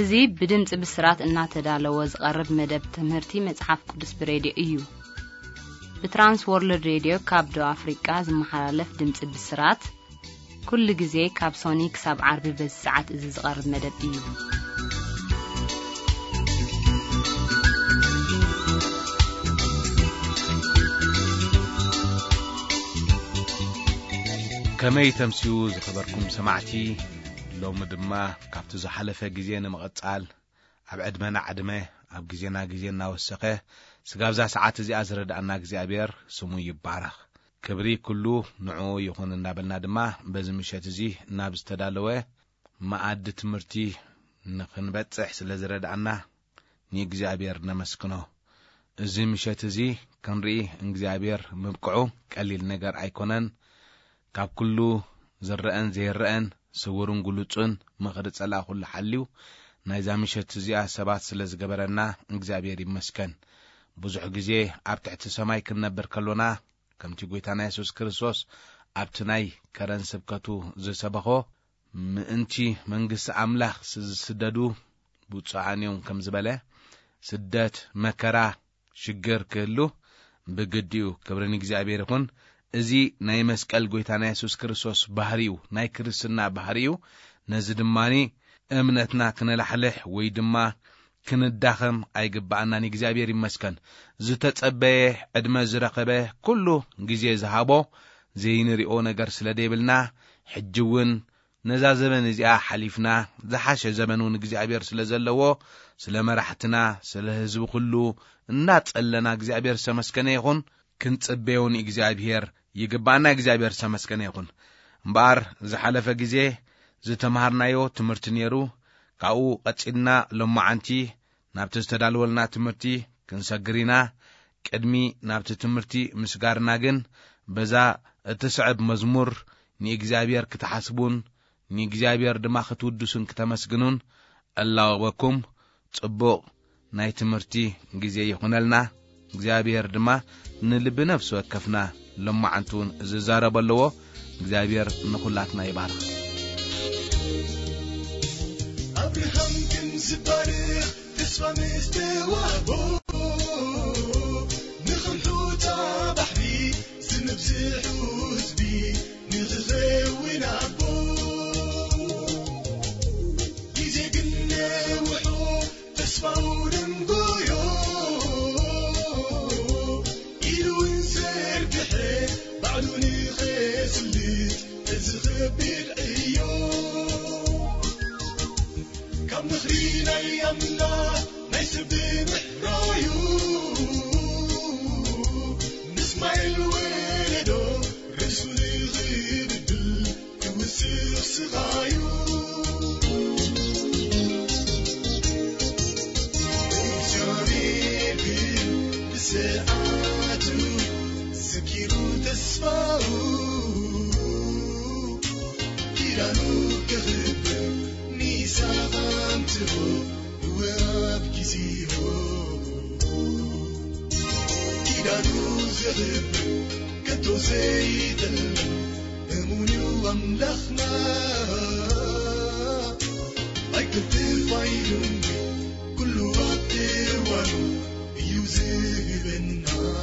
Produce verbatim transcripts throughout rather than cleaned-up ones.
أزي بدمت بسرات إنها تدالو زقرب مدب تمهرتي مصحف قدس براديو إيو بترانس وورلد راديو كابدو أفريقيا زمحالف دمت بسرات كل جزء كابسونيك سب عربي بالساعات إذا زقرب مدب إيو كمي تمسيو زخبركم سمعتي لو مدما كابتو زحلفة جزينا مقطعال أبعد منا عدمه أب جزينا جزينا وسقه سقابزا ساعات زي أزرد أنا جزي أبير سمو يبارخ كبري كله نعو يكون النابلنا دما بزمشات زي نابز تدالوه ما عد تمرتي نخنبت إحسن لزرد أنا نيجزي أبير نمسكنه زي مشات زي كان ري إنجزي أبير مبقعو قليل نجار أيقونن كاب كله زرقان زي الرقان سورون قلوتون مغرد سلا كل حليو نايزا مشت زيا سبات سلز جبرنا إنجزابير يمسكن بزح جزي أبتعت سماي كنا بركلونا كم تقولتنا يسوع كريستوس أبتناي كرن سبكتو زي سبخو منتي منجس أملاخ سددو بوتصعنيهم كم زبالة سدات مكرا شجر كله بجديو كبرني إنجزابير يكون إزي ناي مسكال قويتانا يسوس كريستوس بحريو ناي كريستنا بحريو نزد ماني امنتنا كنا لحلح ويدما كنا الداخم اي قبعنا نيجزابير يمسكن زتت أبيه عدما زرقبه كله جزي زهابو زي نريقو نقر سلديبلنا حجوون نزا زمن ازياء حليفنا زحاش زمنون جزابير سلزلوو سلمرحتنا سلهزو كله النات اللنا جزابير سمسكن يخون كنت أبيون إجزابير يجبعنا إجزابير سمسكن يكون مبار زحلفة جزء زتمهرنا يو تمرتنيرو كأو قتلنا لما عنتي نبتستدلولنا تمرتي كنسجرينا كدمي نبت تمرتي مسجارنا جن بزا تسعب مزمور نيجزابير كتحسبون نيجزابير دماغ تودسون كتمسجنون الله وكم تبو ناي تمرتي جزء يخونلنا إجزابير دما نلب نفسه كفنا لما عنتون ززارة بلوه إجزابير نقولاتنا يبارك أبراهام كن زبارك تسوى مستوى نخل حوتا بحري زنب زحوز بي نغزي ونعبو يزي قلنا وحو تسوى ونمقويو بعدوني خيسلت تزغب بالعيون كم نخرينا يمنا نيسب محرايو نسمع الولدو رسول الغير الدل توسخ صغايو جاري بساعاتو سكيرو تسفاو كيرانو كغب نيسا غامتو واب كيسيهو كيرانو زغب كتو زيدل امونيو املخنا ايكت الفايلون كلو غاتيوانو يوزيبنا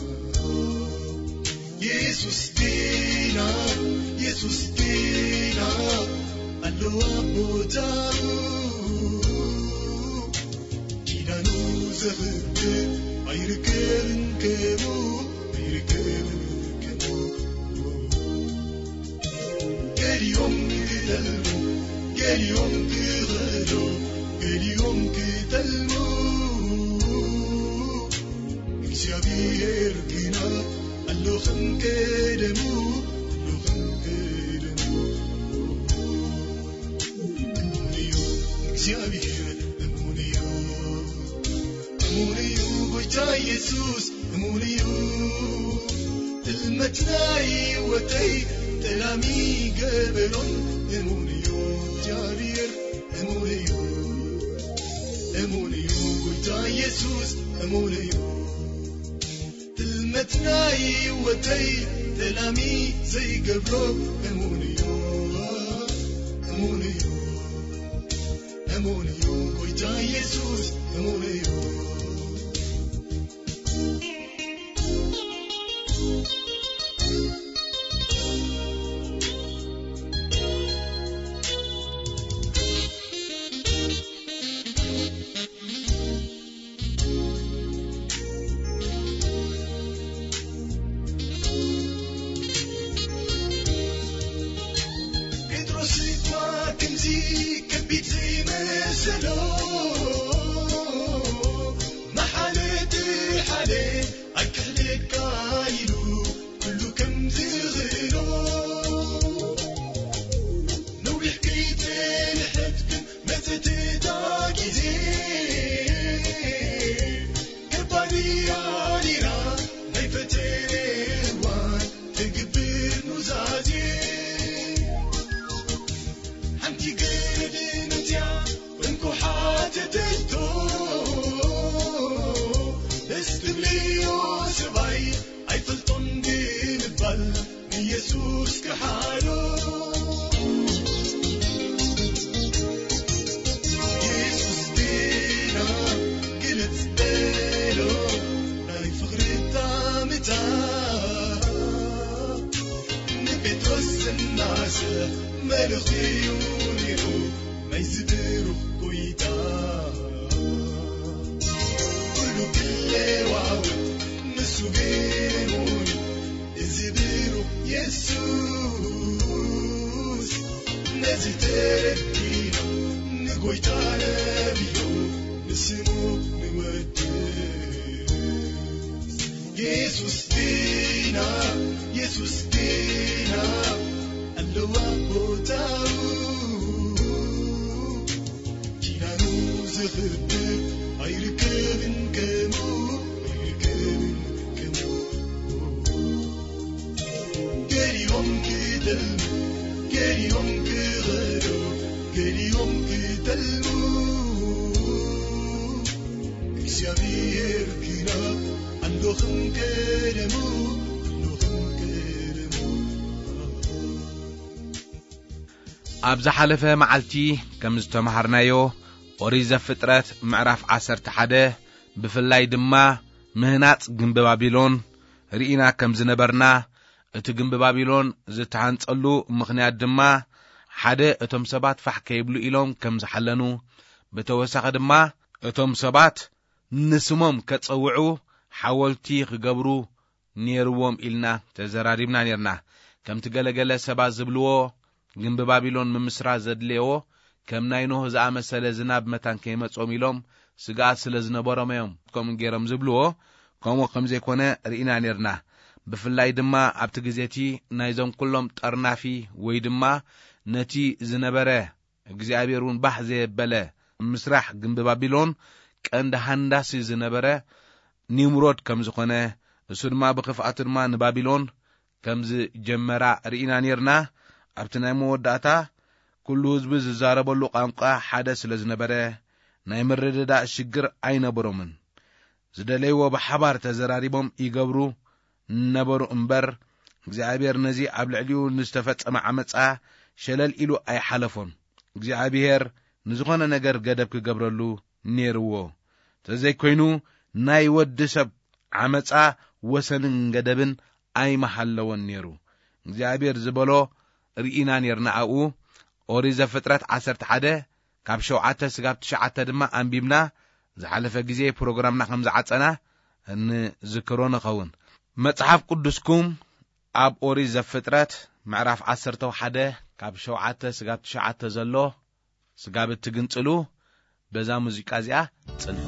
يسوس دينا يسوس دينا ألو أبو دارو كينا نوزغب أيركرن كمو أيركرن كمو قال يوم كتلمو قال يوم كغلو قال يوم كتلمو إكسيابير كينا ألو خم كدمو ألو خم كدمو أمونيو إكسيابير أمونيو أمونيو قويتا يسوس أمونيو تلمتناي وتي تلامي قبلون أمونيو جابير أمونيو أمونيو قويتا يسوس أمونيو تلمتناي وتي تلامي زي قبلو أمونيو أمونيو أمونيو ኢየሱስ ከሓሎ ኢየሱስ ዲና ግልጽ በሎ ናይ ፍቕሪ ታምታ ንጴጥሮስ እናሰ መልኽዩ ነይሩ ናይ ዝብሩኽ ጐይታ ኩሉ ክለዋወጥ ንሱ ገይሩኒ እዚ ብሩኽ ኢየሱስ ነዚ ተረዲና ንጐይታ ነቢሎ ንስሙ ንወድስ ኢየሱስ ዲና ኢየሱስ ዲና ኣለዋ ቦታው ኪዳኑ ዝኽብር ኣይርከብን ከምኡ ኣይርከብን ከምኡ ገሊኦም ክደልሙ ገሊኦም ክኸዶ ገሊኦም ክተልሙ እግዚአብሔር ግና ኣለኹም ቀደሙ ኣለኹም ቀደሙ ኣብ ዝሓለፈ መዓልቲ ከም ዝተማሃርናዮ ኦሪት ዘፍጥረት ምዕራፍ ዓሰርተ ሓደ ብፍላይ ድማ ምህናፅ ግንቢ ባቢሎን ርኢና ከም ዝነበርና እቲ ግንቢ ባቢሎን ዝተሃንጸሉ ምኽንያት ድማ ሓደ እቶም ሰባት ፋሕ ከይብሉ ኢሎም ከም ዝሓለኑ ብተወሳኺ ድማ እቶም ሰባት ንስሞም ከጸውዑ ሓወልቲ ክገብሩ ነይርዎም ኢልና ተዘራሪብና ነርና ከምቲ ገለገለ ሰባት ዝብልዎ ግንቢ ባቢሎን ምምስራት ዘድልዮ ከም ናይ ኖህ ዝኣመሰለ ዝናብ መታን ከይመጾም ኢሎም ስጋት ስለ ዝነበሮም እዮም ከምኡ ገይሮም ዝብልዎ ከምኡ ከም ዘይኮነ ርኢና ነርና ብፍላይ ድማ ኣብቲ ግዜቲ ናይዞም ኩሎም ጠርናፊ ወይ ድማ ነቲ ዝነበረ እግዚአብሔር እውን ባህ ዘየበለ ምስራሕ ግንቢ ባቢሎን ቀንዲ ሃንዳሲ ዝነበረ ኒምሮድ ከም ዝኾነ እሱ ድማ ብኽፍኣቱ ድማ ንባቢሎን ከም ዝጀመራ ርኢና ነርና ኣብቲ ናይ መወዳእታ ኩሉ ህዝቢ ዝዛረበሉ ቋንቋ ሓደ ስለ ዝነበረ ናይ ምርድዳእ ሽግር ኣይነበሮምን ዝደለይዎ ብሓባር ተዘራሪቦም ይገብሩ ነበሩ እምበር እግዚአብሔር ነዚ ኣብ ልዕሊኡ ንዝተፈጸመ ዓመፃ ሸለል ኢሉ ኣይሓለፎን እግዚአብሔር ንዝኾነ ነገር ገደብ ክገብረሉ ነይርዎ ተዘይኮይኑ ናይ ወዲ ሰብ ዓመፃ ወሰንን ገደብን ኣይመሃለዎን ነይሩ እግዚአብሔር ዝበሎ ርኢና ነርና ኣብኡ ኦሪት ዘፍጥረት ዓሰርተ ሓደ ካብ ሸውዓተ ስጋብ ትሽዓተ ድማ አንቢብና ዝሓለፈ ግዜ ፕሮግራምና ከም ዝዓጸና ንዝክሮ ንኸውን መጽሓፍ ቅዱስኩም ኣብ ኦሪት ዘፍጥረት ምዕራፍ ዓሰርተ ሓደ ካብ ሸውዓተ ስጋብ ትሽዓተ ዘሎ ስጋብ እትግንጽሉ በዛ ሙዚቃ እዚኣ ጽንሑ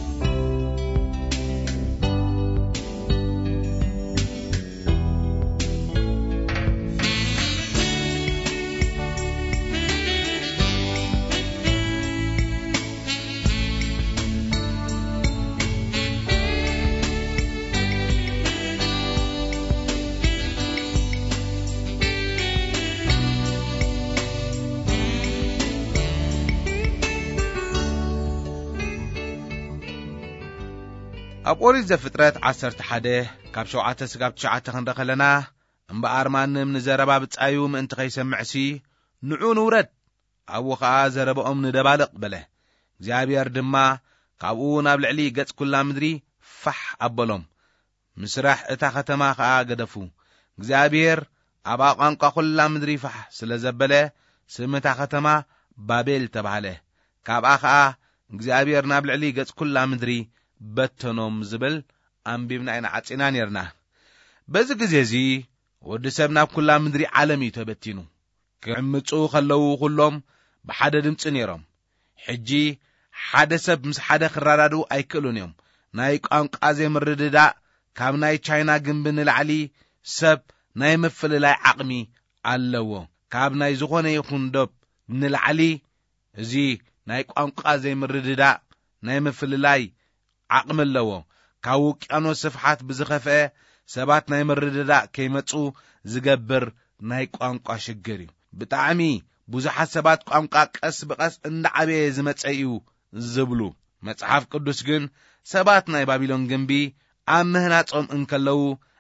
ኣብ ኦሪት ዘፍጥረት ዓሰርተ ሓደ ካብ ሸውዓተ ስጋብ ትሽዓተ ክንረኸለና እምበኣር ማንም ንዘረባ ብጻዩ ምእንቲ ኸይሰምዕሲ ንዑ ንውረድ ኣብኡ ኸዓ ዘረብኦም ንደባልቕ በለ እግዚአብሔር ድማ ካብኡ ናብ ልዕሊ ገጽ ኩላ ምድሪ ፋሕ ኣበሎም ምስራሕ እታ ከተማ ኸዓ ገደፉ እግዚአብሔር ኣብ ቋንቋ ኩላ ምድሪ ፋሕ ስለ ዘበለ ስም እታ ከተማ ባቤል ተባሃለ ካብኣ ኸዓ እግዚአብሔር ናብ ልዕሊ ገጽ ኩላ ምድሪ በተኖም ዝብል አንቢብና ኢና ዓጺና ነርና በዚ ግዜ እዚ ወዲ ሰብ ናብ ኩላ ምድሪ ዓለም እዩ ተበቲኑ ክዕምፁ ከለው ኩሎም ብሓደ ድምፂ ነይሮም ሕጂ ሓደ ሰብ ምስ ሓደ ክራዳዱ ኣይክእሉን እዮም ናይ ቋንቋ ዘይምርድዳእ ካብ ናይ ቻይና ግንቢ ንላዕሊ ሰብ ናይ ምፍልላይ ዓቕሚ ኣለዎ ካብ ናይ ዝኾነ ይኹን ዶብ ንላዕሊ እዚ ናይ ቋንቋ ዘይምርድዳእ ናይ ምፍልላይ ዓቕሚ ኣለዎ ካብ ውቅያኖስ ስፍሓት ብዝኸፍአ ሰባት ናይ ምርድዳእ ከይመፁ ዝገብር ናይ ቋንቋ ሽግር እዩ ብጣዕሚ ብዙሓት ሰባት ቋንቋ ቀስ ብቐስ እንዳዓበየ ዝመፀ እዩ ዝብሉ መጽሓፍ ቅዱስ ግን ሰባት ናይ ባቢሎን ግንቢ ኣብ ምህናጾም እንከለው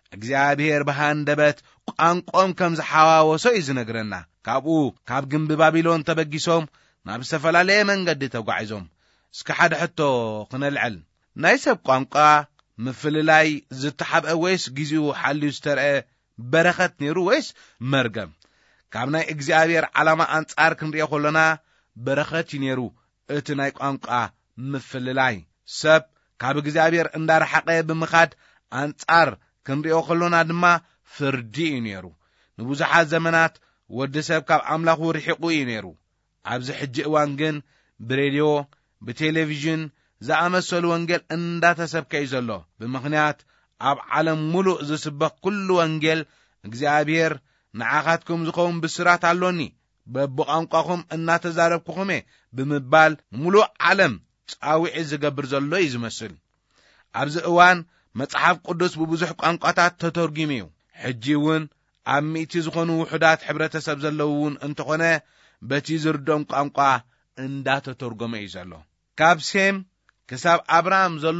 እግዚአብሔር በሃንደበት ቋንቋም ከም ዝሓዋወሶ እዩ ዝነግረና። ካብኡ ካብ ግንቢ ባቢሎን ተበጊሶም ናብ ዝተፈላለየ መንገዲ ተጓዒዞም እስከ ሓደ ሕቶ ክነልዕል። ናይ ሰብ ቋንቋ ምፍልላይ ዝተሓብአ ወይስ ግዚኡ ሓልዩ ዝተርአ በረኸት ነይሩ ወይስ መርገም? ካብ ናይ እግዚአብሔር ዓላማ አንጻር ክንሪኦ ከለና በረኸት ነይሩ እቲ ናይ ቋንቋ ምፍልላይ። ሰብ ካብ እግዚአብሔር እንዳረሓቀ ብምኻድ አንጻር ክንሪኦ ከለና ድማ ፍርዲ እዩ ነይሩ። ንብዙሓት ዘመናት ወዲ ሰብ ካብ አምላኹ ርሒቁ እዩ ነይሩ። ኣብዚ ሕጂ እዋን ግን ብሬድዮ ብቴሌቪዥን ዝኣመሰሉ ወንጌል እንዳተሰብከ እዩ ዘሎ። ብምኽንያት ኣብ ዓለም ሙሉእ ዝስበኽ ኩሉ ወንጌል እግዚአብሔር ንዓኻትኩም ዝኸውን ብስራት ኣሎኒ በብቋንቋኹም እናተዛረብኩኹም ብምባል ሙሉእ ዓለም ጻዊዕ ዝገብር ዘሎ እዩ ዝመስል። ኣብዚ እዋን መጽሓፍ ቅዱስ ብብዙሕ ቋንቋታት ተተርጉሙ እዩ። ሕጂ እውን ኣብ ሚእቲ ዝኾኑ ውሑዳት ሕብረተሰብ ዘለውን እንተኾነ በቲ ዝርዶም ቋንቋ እንዳተተርጎመ እዩ ዘሎ። ካብ ሴም ክሳብ አብርሃም ዘሎ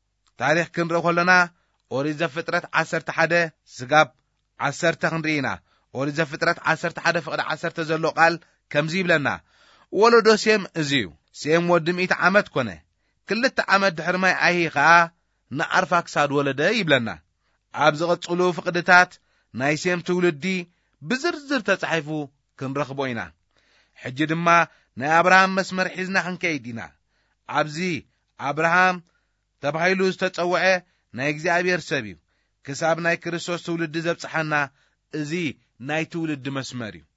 ታሪኽ ክንርኢ ከለና ኦሪት ዘፍጥረት ዓሰርተ ሓደ ስጋብ ዓሰርተ ክንርኢና። ኦሪት ዘፍጥረት ዓሰርተ ሓደ ፍቅዲ ዓሰርተ ዘሎ ቃል ከምዚ ይብለና፣ ወለዶ ሴም እዚዩ። ሴም ወዲ ሚእቲ ዓመት ኮነ፣ ክልተ ዓመት ድሕሪ ማይ ኣይሂ ከዓ ንኣርፋክሳድ ወለደ ይብለና። ኣብ ዝቕጽሉ ፍቅድታት ናይ ሴም ትውልዲ ብዝርዝር ተጻሒፉ ክንረኽቦ ኢና። ሕጂ ድማ ናይ አብርሃም መስመር ሒዝና ክንከይድ ኢና። ኣብዚ አብርሃም ተባሂሉ ዝተጸውዐ ናይ እግዚአብሔር ሰብ እዩ። ክሳብ ናይ ክርስቶስ ትውልዲ ዘብጽሐና እዚ ናይ ትውልዲ መስመር እዩ።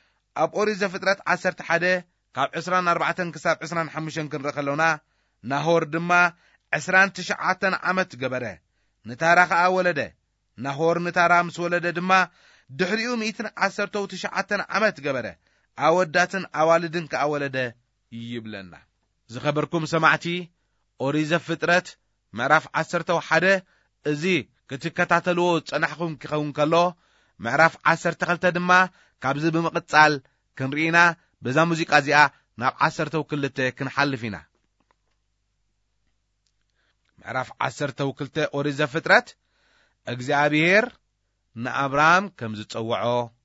ኣብ ኦሪት ዘፍጥረት ዓሰርተ ሓደ ካብ ዕስራን ኣርባዕተን ክሳብ ዕስራን ሓሙሽተን ክንርኢ ከለና ናሆር ድማ ዕስራን ትሽዓተ ዓመት ገበረ፣ ንታራ ከዓ ወለደ። ናሆር ንታራ ምስ ወለደ ድማ ድሕሪኡ ሚእትን ዓሰርተ ትሽዓተ ዓመት ገበረ፣ ኣወዳትን ኣዋልድን ከዓ ወለደ ይብለና። ዝኸበርኩም ሰማዕቲ ኦሪት ዘፍጥረት ምዕራፍ ዓሰርተ ሓደ እዚ ክትከታተልዎ ጸናሕኩም ክኸውን ከሎ ምዕራፍ ዓሰርተ ክልተ ድማ ካብዚ ብምቕጻል ክንርኢና። በዛ ሙዚቃ እዚኣ ናብ ዓሰርተ ክልተ ክንሓልፍ ኢና። ምዕራፍ ዓሰርተ ክልተ ኦሪት ዘፍጥረት እግዚአብሔር ንአብርሃም ከም ዝጸውዖ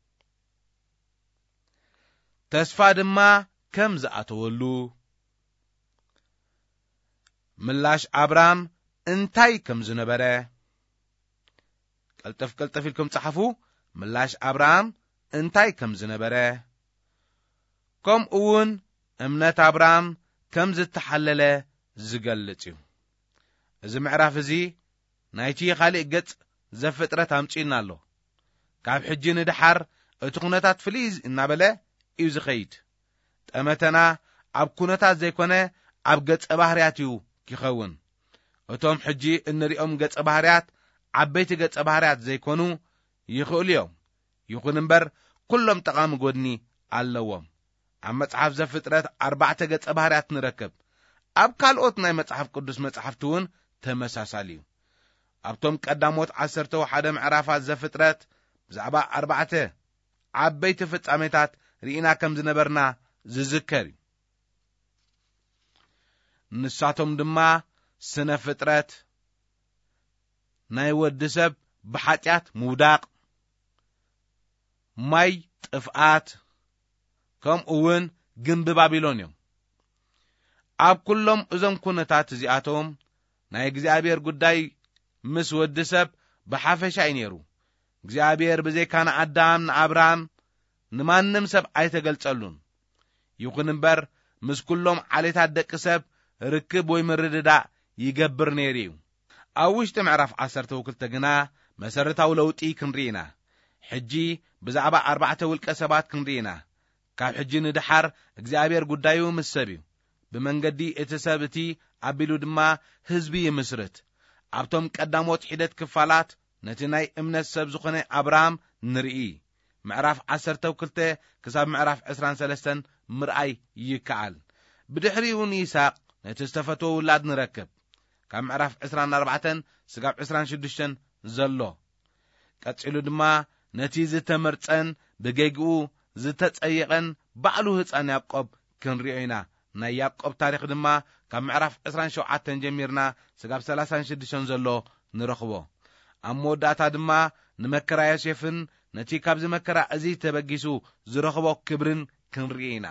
ተስፋ ድማ ከም ዝኣተወሉ ምላሽ አብርሃም እንታይ ከም ዝነበረ ቀልጠፍ ቀልጠፍ ኢልኩም ጻሕፉ። ምላሽ አብርሃም እንታይ ከም ዝነበረ ከምኡ እውን እምነት አብርሃም ከም ዝተሐለለ ዝገልጽ እዩ። እዚ ምዕራፍ እዚ ናይቲ ኻሊእ ገጽ ዘፍጥረት ኣምጪና ኣሎ። ካብ ሕጂ ንድሓር እቲ ኩነታት ፍልይ እናበለ እዩ ዝኸይድ። ጠመተና ኣብ ኩነታት ዘይኮነ ኣብ ገጸ ባህርያት እዩ ክኸውን። እቶም ሕጂ እንሪኦም ገጸ ባህርያት ዓበይቲ ገጸ ባህርያት ዘይኮኑ ይኽእሉ እዮም። ይኹን እምበር ኩሎም ጠቓሚ ጎድኒ ኣለዎም። ኣብ መጽሓፍ ዘፍጥረት ኣርባዕተ ገጸ ባህርያት ንረክብ። ኣብ ካልኦት ናይ መጽሓፍ ቅዱስ መጽሓፍቲ እውን ተመሳሳሊ እዩ። ኣብቶም ቀዳሞት ዓሰርተ ሓደ ምዕራፋት ዘፍጥረት ብዛዕባ ኣርባዕተ ዓበይቲ ፍጻሜታት ርኢና ከም ዝነበርና ዝዝከር እዩ። ንሳቶም ድማ ስነ ፍጥረት፣ ናይ ወዲ ሰብ ብሓጢአት ምውዳቕ፣ ማይ ጥፍኣት፣ ከምኡ እውን ግንቢ ባቢሎን እዮም። ኣብ ኩሎም እዞም ኩነታት እዚኣቶም ናይ እግዚአብሔር ጉዳይ ምስ ወዲ ሰብ ብሓፈሻ እዩ ነይሩ። እግዚአብሔር ብዘይካነ ኣዳም ንአብርሃም ንማንም ሰብ ኣይተገልጸሉን። ይኹን እምበር ምስ ኩሎም ዓሌታት ደቂ ሰብ ርክብ ወይ ምርድዳእ ይገብር ነይሩ እዩ። ኣብ ውሽጢ ምዕራፍ ዓሰርተ ክልተ ግና መሰረታዊ ለውጢ ክንርኢና። ሕጂ ብዛዕባ ኣርባዕተ ውልቀ ሰባት ክንርኢና። ካብ ሕጂ ንድሓር እግዚአብሔር ጉዳዩ ምስ ሰብ እዩ። ብመንገዲ እቲ ሰብ እቲ ኣቢሉ ድማ ህዝቢ ይምስርት። ኣብቶም ቀዳሞት ሒደት ክፋላት ነቲ ናይ እምነት ሰብ ዝኾነ አብርሃም ንርኢ። ምዕራፍ ዓሰርተ ክልተ ክሳብ ምዕራፍ ዕስራን ሰለስተን ምርኣይ ይከኣል። ብድሕሪኡ ይስሐቅ ነቲ ዝተፈተወ ውላድ ንረክብ። ካብ ምዕራፍ ዕስራን ኣርባዕተን ስጋብ ዕስራን ሽዱሽተን ዘሎ ቀፂሉ ድማ ነቲ ዝተመርፀን ብጌግኡ ዝተጸየቐን ባዕሉ ህፃን ያዕቆብ ክንሪኦ ኢና። ናይ ያዕቆብ ታሪኽ ድማ ካብ ምዕራፍ ዕስራን ሸውዓተን ጀሚርና ስጋብ ሰላሳን ሽዱሽተን ዘሎ ንረኽቦ። ኣሞዳታ ድማ ንመከራ ዮሴፍን ነቲ ካብ ዝመከራ እዚ ተበጊሱ ዝረኽቦ ክብርን ክንርኢና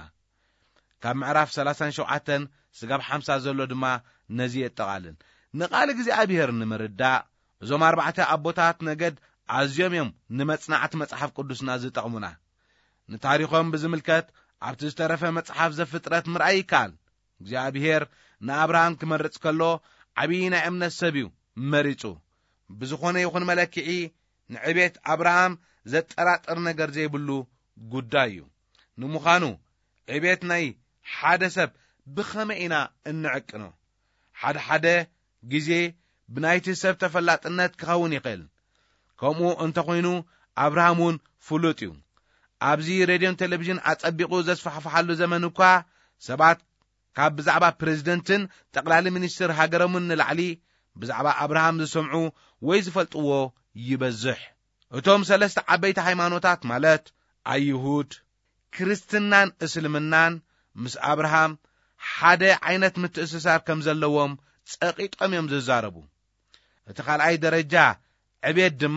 ካብ ምዕራፍ ሰላሳ ወሸውዓተ ስጋብ ሓምሳ ዘሎ ድማ ነዚ የጠቓልን ንቓል እግዚኣብሔር ንምርዳእ እዞም ኣርባዕተ ኣቦታት ነገድ ኣዝዮም እዮም ንመጽናዕቲ መጽሓፍ ቅዱስና ዝጠቕሙና ንታሪኾም ብዝምልከት ኣብቲ ዝተረፈ መጽሓፍ ዘፍጥረት ምርኣይ ይካል እግዚኣብሔር ንኣብርሃም ክመርጽ ከሎ ዓብዪ ናይ እምነት ሰብ እዩ መሪጹ ብዝኾነ ይኹን መለክዒ ንዕቤት ኣብርሃም ዘጠራጥር ነገር ዘይብሉ ጉዳይ እዩ ንምዃኑ ዕቤት ናይ ሓደ ሰብ ብኸመይ ኢና እንዕቅኖ ሓደ ሓደ ግዜ ብናይቲ ሰብ ተፈላጥነት ክኸውን ይኽእል ከምኡ እንተኾይኑ ኣብርሃም እውን ፍሉጥ እዩ ኣብዚ ሬድዮን ቴሌቪዥን ኣጸቢቑ ዘስፋሕፍሓሉ ዘመን እኳ ሰባት ካብ ብዛዕባ ፕሬዝደንትን ጠቕላሊ ሚኒስትር ሃገሮምን ንላዕሊ ብዛዕባ ኣብርሃም ዝሰምዑ ወይ ዝፈልጥዎ ይበዝሕ እቶም ሰለስተ ዓበይቲ ሃይማኖታት ማለት ኣይሁድ ክርስትናን እስልምናን ምስ ኣብርሃም ሓደ ዓይነት ምትእስሳር ከም ዘለዎም ጸቂጦም እዮም ዝዛረቡ እቲ ካልኣይ ደረጃ ዕቤት ድማ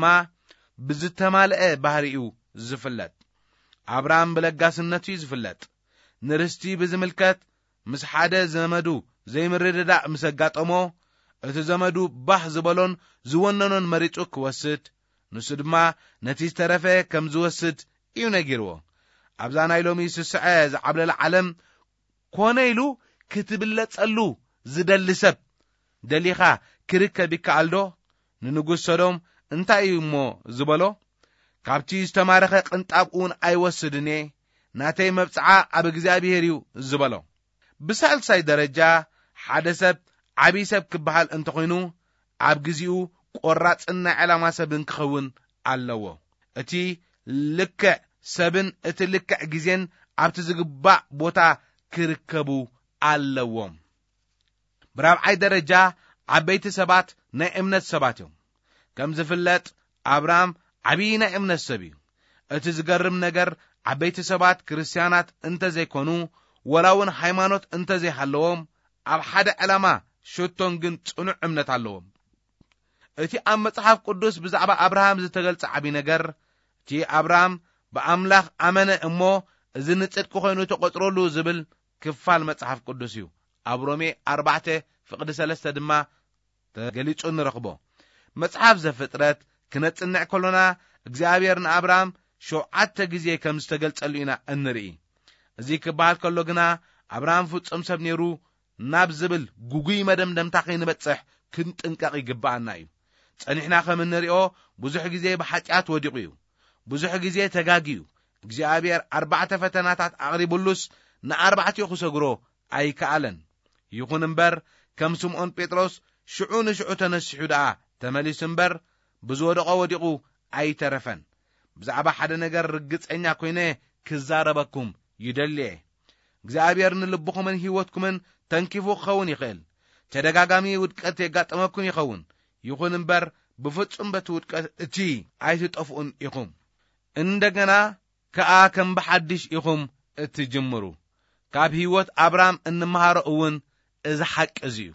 ብዝተማልአ ባህሪኡ ዝፍለጥ ኣብርሃም ብለጋስነቱ ዝፍለጥ ንርስቲ ብዝምልከት ምስ ሓደ ዘመዱ ዘይምርድዳእ ምስ ኣጋጠሞ እቲ ዘመዱ ባህ ዝበሎን ዝወነኖን መሪጹ ክወስድ ንሱ ድማ ነቲ ዝተረፈ ከም ዝወስድ እዩ ነጊርዎ ኣብዛ ናይ ሎሚ ስስዐ ዝዓብለለ ዓለም ኮነ ኢሉ ክትብለጸሉ ዝደሊ ሰብ ደሊኻ ክርከብ ይከኣል ዶ ንንጉሥ ሰዶም እንታይ እዩ እሞ ዝበሎ ካብቲ ዝተማረኸ ቅንጣብ እውን ኣይወስድን እየ ናተይ መብጽዓ ኣብ እግዚኣብሔር እዩ ዝበሎ ብሳልሳይ ደረጃ ሓደ ሰብ ዓብዪ ሰብ ክበሃል እንተኾይኑ ኣብ ግዚኡ ቆራጽን ናይ ዕላማ ሰብን ክኸውን ኣለዎ እቲ ልክዕ ሰብን እቲ ልክዕ ግዜን ኣብቲ ዝግባእ ቦታ ክርከቡ ኣለዎም ብራብዓይ ደረጃ ዓበይቲ ሰባት ናይ እምነት ሰባት እዮም ከም ዝፍለጥ ኣብርሃም ዓብዪ ናይ እምነት ሰብ እዩ እቲ ዝገርም ነገር ዓበይቲ ሰባት ክርስቲያናት እንተ ዘይኮኑ ወላውን ሃይማኖት እንተ ዘይሃለዎም ኣብ ሓደ ዕላማ ሽቶን ግን ጽኑዕ እምነት ኣለዎም እቲ ኣብ መጽሓፍ ቅዱስ ብዛዕባ ኣብርሃም ዝተገልጸ ዓብዪ ነገር እቲ ኣብርሃም ብኣምላኽ ኣመነ እሞ እዚ ንጽድቂ ኮይኑ ተቆጥሮሉ ዝብል ክፋል መጽሓፍ ቅዱስ እዩ ኣብ ሮሜ ኣርባዕተ ፍቕዲ ሰለስተ ድማ ተገሊጹ ንረኽቦ መጽሓፍ ዘፍጥረት ክነጽንዕ ከሎና እግዚኣብሔር ንኣብርሃም ሸውዓተ ግዜ ከም ዝተገልጸሉ ኢና እንርኢ እዚ ክበሃል ከሎ ግና ኣብርሃም ፍጹም ሰብ ነይሩ ናብ ዝብል ጉጉይ መደምደምታ ከይንበጽሕ ክንጥንቀቕ ይግባአና እዩ ጸኒሕና ከም እንሪኦ ብዙሕ ግዜ ብሓጢአት ወዲቑ እዩ ብዙሕ ግዜ ተጋጊዩ እግዚኣብሔር ኣርባዕተ ፈተናታት ኣቕሪቡሉስ ንኣርባዕቲኡ ክሰግሮ ኣይከኣለን ይኹን እምበር ከም ስምዖን ጴጥሮስ ሽዑ ንሽዑ ተነሲሑ ደኣ ተመሊሱ እምበር ብዝወደቐ ወዲቑ ኣይተረፈን ብዛዕባ ሓደ ነገር ርግጸኛ ኮይነ ክዛረበኩም ይደልየ እግዚአብሔር ንልብኹምን ሕይወትኩምን ተንኪፉ ክኸውን ይኽእል ተደጋጋሚ ውድቀት የጋጠመኩም ይኸውን ይኹን እምበር ብፍጹም በቲ ውድቀት እቲ ኣይትጠፍኡን ኢኹም እንደገና ከኣ ከም ብሓድሽ ኢኹም እትጅምሩ ካብ ሕይወት ኣብርሃም እንመሃሮ እውን እዚ ሓቂ እዩ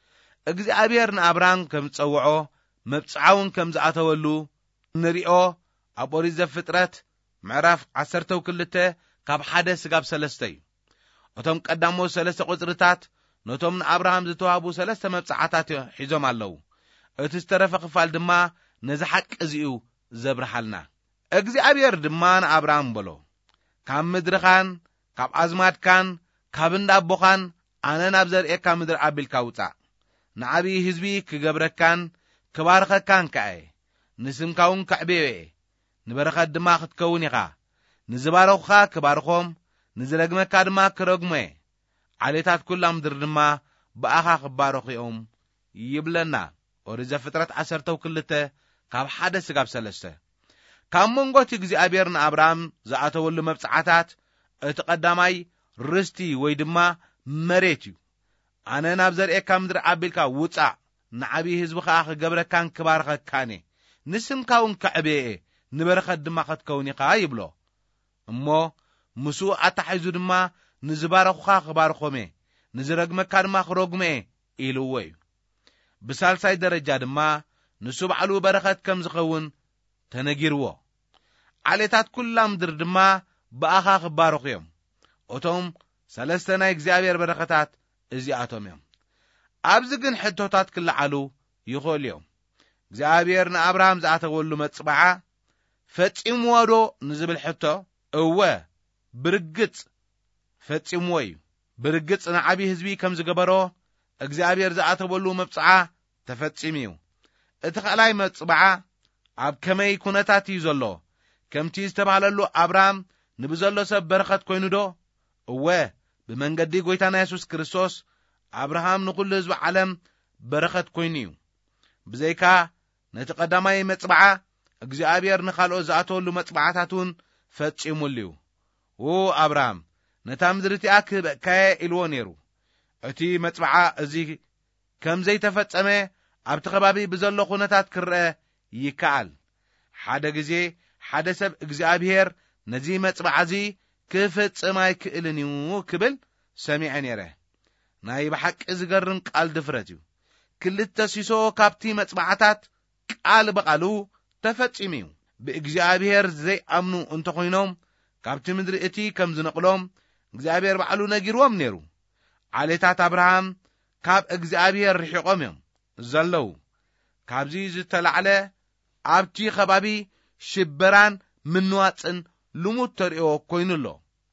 እግዚአብሔር ንኣብርሃም ከም ዝጸውዖ መብጽዓውን ከም ዝኣተወሉ ንሪኦ ኣብ ኦሪት ዘፍጥረት ምዕራፍ ዓሰርተ ክልተ ካብ ሓደ ስጋብ ሰለስተ እዩ እቶም ቀዳሞት ሰለስተ ቁጽርታት ነቶም ንኣብርሃም ዝተዋሃቡ ሰለስተ መብጽዓታት ሒዞም ኣለዉ እቲ ዝተረፈ ክፋል ድማ ነዚ ሓቂ እዚኡ ዘብርሃልና እግዚአብሔር ድማ ንኣብርሃም በሎ ካብ ምድርኻን ካብ ኣዝማድካን ካብ እንዳቦኻን ኣነ ናብ ዘርኤካ ምድሪ ኣቢልካ ውፃእ ንዓብዪ ህዝቢ ክገብረካን ክባርኸካን ከኣየ ንስምካውን ከዕብየ ንበረኸት ድማ ክትከውን ኢኻ ንዝባረኹኻ ክባርኾም ንዝረግመካ ድማ ክረግሞየ ዓሌታት ኩላ ምድሪ ድማ ብኣኻ ክባረኹ እዮም ይብለና ኦሪት ዘፍጥረት ዓሰርተ ክልተ ካብ ሓደ ስጋብ ሰለስተ ካብ መንጎቲ እግዚአብሔር ንኣብርሃም ዝኣተወሉ መብጽዓታት እቲ ቀዳማይ ርስቲ ወይ ድማ መሬት እዩ ኣነ ናብ ዘርኤካ ምድሪ ኣቢልካ ውፃእ ንዓብዪ ህዝቢ ከዓ ክገብረካን ክባርኸካን ንስምካውን ከዕብየ ንበረኸት ድማ ክትከውን ኢኻ ይብሎ እሞ ምስኡ ኣታሒዙ ድማ ንዝባረኹኻ ክባርኾም ንዝረግመካ ድማ ክረግመ ኢልዎ እዩ ብሳልሳይ ደረጃ ድማ ንሱ ባዕሉ በረኸት ከም ዝኸውን ተነጊርዎ። ዓሌታት ኩላ ምድር ድማ ብኣኻ ክባረኹ እዮም። እቶም ሰለስተ ናይ እግዚአብሔር በረኸታት እዚኣቶም እዮም። ኣብዚ ግን ሕቶታት ክለዓሉ ይኽእሉ እዮም። እግዚአብሔር ንአብርሃም ዝኣተወሉ መጽባዓ ፈጺምዎ ዶ ንዝብል ሕቶ እወ ብርግጽ ፈጺምዎ እዩ። ብርግጽ ንዓቢ ህዝቢ ከም ዝገበሮ እግዚአብሔር ዝኣተወሉ መጽዓ ተፈጺሙ እዩ። እቲ ኻልኣይ መጽባዓ ኣብ ከመይ ኩነታት እዩ ዘሎ? ከምቲ ዝተባሃለሉ አብርሃም ንብዘሎ ሰብ በረኸት ኮይኑ ዶ? እወ ብመንገዲ ጎይታና ኢየሱስ ክርስቶስ አብርሃም ንኹሉ ህዝቢ ዓለም በረኸት ኮይኑ እዩ። ብዘይካ ነቲ ቀዳማይ መጽባዓ እግዚአብሔር ንኻልኦት ዝኣተወሉ መጽባዓታቱን ፈጺሙሉ እዩ። ኦ አብርሃም ነታ ምድሪ እቲኣ ክህበካየ ኢልዎ ነይሩ። እቲ መጽባዓ እዚ ከም ዘይተፈጸመ ኣብቲ ከባቢ ብዘሎ ኩነታት ክርአ ይከኣል። ሓደ ግዜ ሓደ ሰብ እግዚአብሔር ነዚ መጽባዓ እዚ ክፍጽም ኣይክእልን እዩ ክብል ሰሚዐ ነይረ። ናይ ብሓቂ ዝገርም ቃል ድፍረት እዩ። ክልተ ሲሶ ካብቲ መጽባዓታት ቃል በቃሉ ተፈጺሙ እዩ። ብእግዚአብሔር ዘይኣምኑ እንተኾይኖም ካብቲ ምድሪ እቲ ከም ዝነቕሎም እግዚአብሔር ባዕሉ ነጊርዎም ነይሩ። ዓሌታት አብርሃም ካብ እግዚአብሔር ርሒቆም እዮም ዘለዉ። ካብዚ ዝተላዕለ ኣብቲ ከባቢ ሽበራን ምንዋፅን ልሙድ ተርእዮ ኮይኑሎ።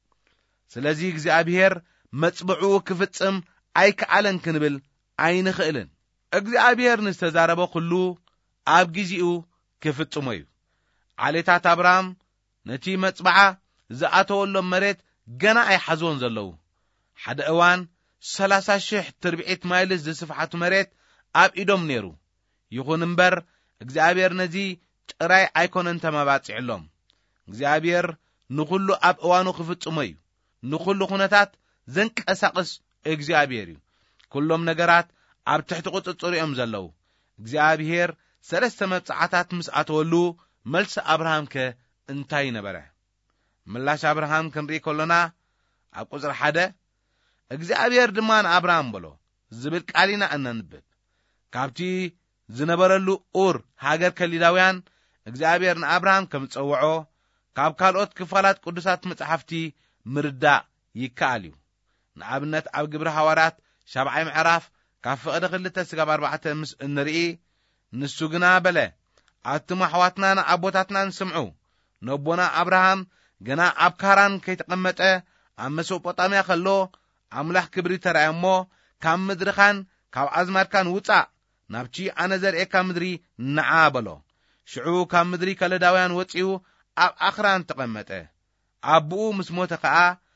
ስለዚ እግዚአብሔር መጽብዑ ክፍጽም ኣይከኣለን ክንብል ኣይንኽእልን። እግዚአብሔር ንዝተዛረበ ኩሉ ኣብ ግዚኡ ክፍጽሞ እዩ። ዓሌታት አብርሃም ነቲ መጽባዓ ዝኣተወሎም መሬት ገና ኣይሓዝዎን ዘለዉ። ሓደ እዋን ሰላሳ ሽሕ ትርብዒት ማይልስ ዝስፍሓቱ መሬት ኣብ ኢዶም ነይሩ። ይኹን እምበር እግዚአብሔር ነዚ ጥራይ ኣይኮነን ተመባጺዕሎም። እግዚአብሔር ንኹሉ ኣብ እዋኑ ክፍጽሞ እዩ። ንኹሉ ኩነታት ዘንቀሳቅስ እግዚአብሔር እዩ። ኩሎም ነገራት ኣብ ትሕቲ ቁጥጥር እዮም ዘለዉ። እግዚአብሔር ሰለስተ መጽዓታት ምስ ኣተወሉ መልሲ አብርሃም ከ እንታይ ነበረ? ምላሽ አብርሃም ክንርኢ ከለና ኣብ ቁጽሪ ሓደ እግዚአብሔር ድማ ንአብርሃም በሎ ዝብል ቃሊና እናንብብ። ካብቲ ዝነበረሉ ኡር ሃገር ከሊዳውያን እግዚአብሔር ንአብርሃም ከም ጸውዖ ካብ ካልኦት ክፋላት ቅዱሳት መጽሓፍቲ ምርዳእ ይከኣል እዩ። ንኣብነት ኣብ ግብረ ሐዋርያት ሻብዓይ ምዕራፍ ካብ ፍቕዲ ክልተ ስጋብ ኣርባዕተ ምስ እንርኢ ንሱ ግና በለ ኣቱም ኣሕዋትናን ኣቦታትናን ስምዑ፣ ነቦና አብርሃም ገና ኣብ ካራን ከይተቐመጠ ኣብ መሶጶጣምያ ከሎ ኣምላኽ ክብሪ ተራእየሞ ካብ ምድርኻን ካብ ኣዝማድካን ውፃእ ናብቲ ኣነ ዘርኤካ ምድሪ ነዓ በሎ። ሽዑ ካብ ምድሪ ከለዳውያን ወፂኡ ኣብ ኣኽራን ተቐመጠ። ኣቦኡ ምስ ሞተ ከዓ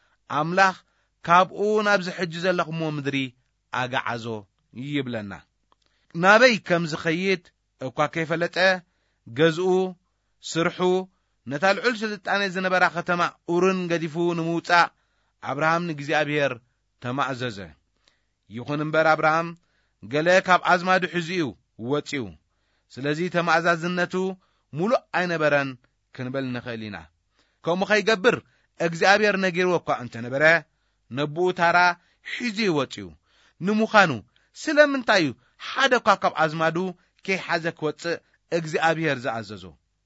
ኣምላኽ ካብኡ ናብ ዝሕጂ ዘለኽሞ ምድሪ ኣጋዓዞ ይብለና። ናበይ ከም ዝኸይድ እኳ ከይፈለጠ ገዝኡ ስርሑ ነታ ልዑል ስልጣነ ዝነበራ ከተማ ኡርን ገዲፉ ንምውፃእ አብርሃም ንእግዚአብሔር ተማእዘዘ። ይኹን እምበር አብርሃም ገለ ካብ ኣዝማዱ ሒዙኡ ወፂኡ። ስለዚ ተማእዛዝነቱ ሙሉእ ኣይነበረን ክንበል ንኽእል ኢና። ከምኡ ኸይገብር እግዚአብሔር ነጊርዎ እኳ እንተነበረ ነብኡ ታራ ሒዙ ወፂኡ። ንምዃኑ ስለምንታይ ሓደ እኳ ካብ ኣዝማዱ ከይሓዘ ክወፅእ እግዚአብሔር ዝኣዘዞ?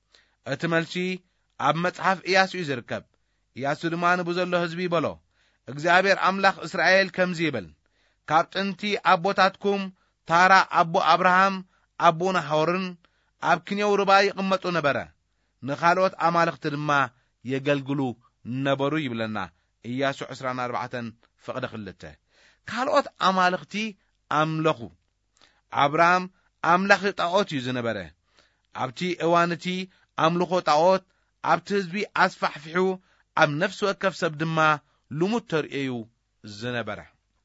እቲ መልሲ ኣብ መጽሓፍ ኢያሱ እዩ ዝርከብ። ኢያሱ ድማ ንብዘሎ ህዝቢ በሎ እግዚአብሔር አምላኽ እስራኤል ከምዚ ይብል፣ ካብ ጥንቲ ኣቦታትኩም ታራ ኣቦ አብርሃም ኣቦ ናሖርን ኣብ ክንየው ርባ ይቕመጡ ነበረ፣ ንኻልኦት ኣማልኽቲ ድማ የገልግሉ ነበሩ ይብለና ኢያሱ ዕስራን ኣርባዕተን ፍቕደ ክልተ። ካልኦት ኣማልኽቲ ኣምለኹ። አብርሃም ኣምላኽ ጣዖት እዩ ዝነበረ። ኣብቲ እዋንቲ ኣምልኾ ጣዖት ኣብቲ ህዝቢ ኣስፋሕፊሑ ኣብ ነፍሲ ወከፍ ሰብ ድማ ልሙድ ተርእዩ ዝነበረ።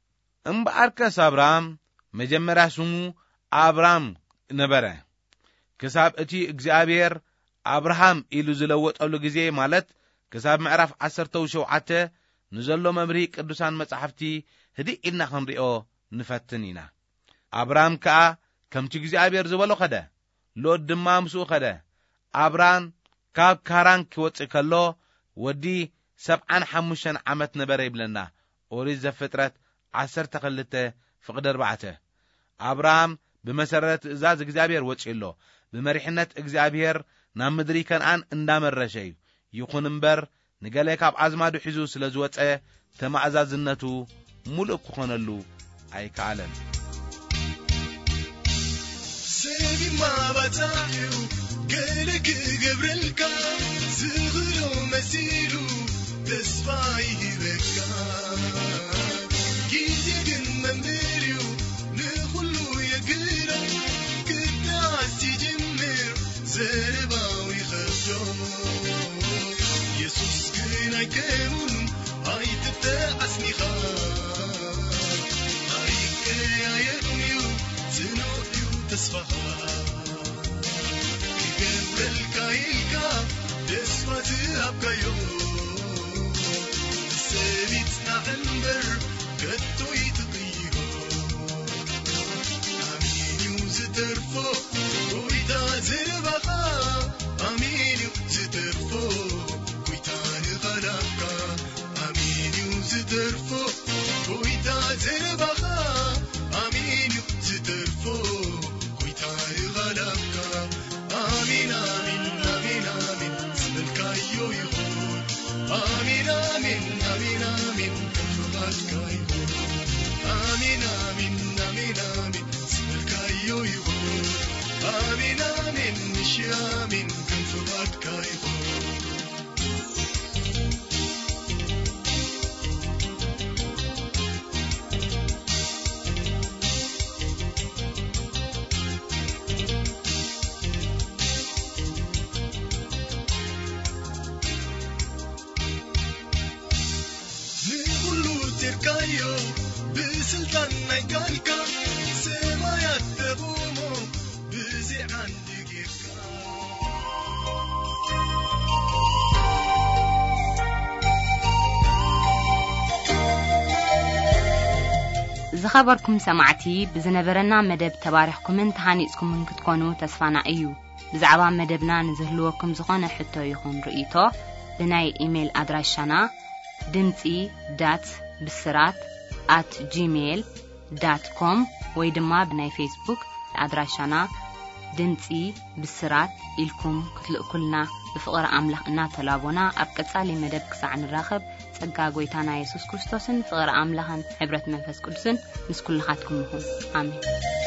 እምበኣርከስ አብርሃም መጀመርያ ስሙ አብራም ነበረ። ክሳብ እቲ እግዚአብሔር አብርሃም ኢሉ ዝለወጠሉ ጊዜ ማለት ክሳብ ምዕራፍ ዓሰርተ ሸውዓተ ንዘሎ መምሪ ቅዱሳን መጻሕፍቲ ህዲ ኢልና ክንሪኦ ንፈትን ኢና። አብርሃም ከዓ ከምቲ እግዚአብሔር ዝበሎ ኸደ፣ ሎጥ ድማ ምስኡ ኸደ። አብራም ካብ ካራን ክወፅእ ከሎ ወዲ ሰብዓን ሓሙሽተን ዓመት ነበረ ይብለና ኦሪት ዘፍጥረት ዓሰርተ ክልተ ፍቕዲ ኣርባዕተ። አብርሃም بمسرت إزاز إجزابير وتشيلو بمريحنة إجزابير نام مدري كان عن اندامر شيء يكون مبر نقاليك عب عزمادو حزو سلزوات ايه تما عزازنتو ملق خونلو أي كعلن سيبي ما بتاعيو قالك قبرلك زغلو مسيلو تسفايه بكا جيزي قن ممريو نخلو يقرا كنا عسي جمر زرباوي خفجو يسوس كنا كمون هاي تتعسني خاف هاي كيا يرميو زنوئيو تسفها قبرلك يلكا تسفا تهبكيو سبيتنا عنبر كتو يتقيقو أمينيو زترفو ويتا زربخا أمينيو زترفو ويتا نغلقا أمينيو زترفو ويتا زربخا أمينيو زترفو ويتا نغلقا آمين آمين آمين آمين سبلكايو يخون آمين آمين آمين آمين كفراتكايو آمين آمين آمين آمين سبلكايو يخون آمين آمين نشي آمين كفراتكايو تركايو بسلطان نقالكا سمايات تقومو بزي عندك يكا زخبركم سمعتي بزنبرنا مدب تباريخكم انتهانيسكم من كتكونوا تسفانا ايو بزعبا مدبنا نزهلوكم زخانة حتى يخون رئيتو بناي ايميل ادراشانا دمتي دات بسرات at gmail dot com ويدما بناي فيسبوك ادراشانا دمتي بسرات إلكم كتلقلنا بفقر أملاح إنا تلابونا أبقصالي مدب كساع نراخب تقا قويتانا يسوس كريستوسن فقر أملاحن عبرت منفس قدسن نسكل لخاتكم مهم آمين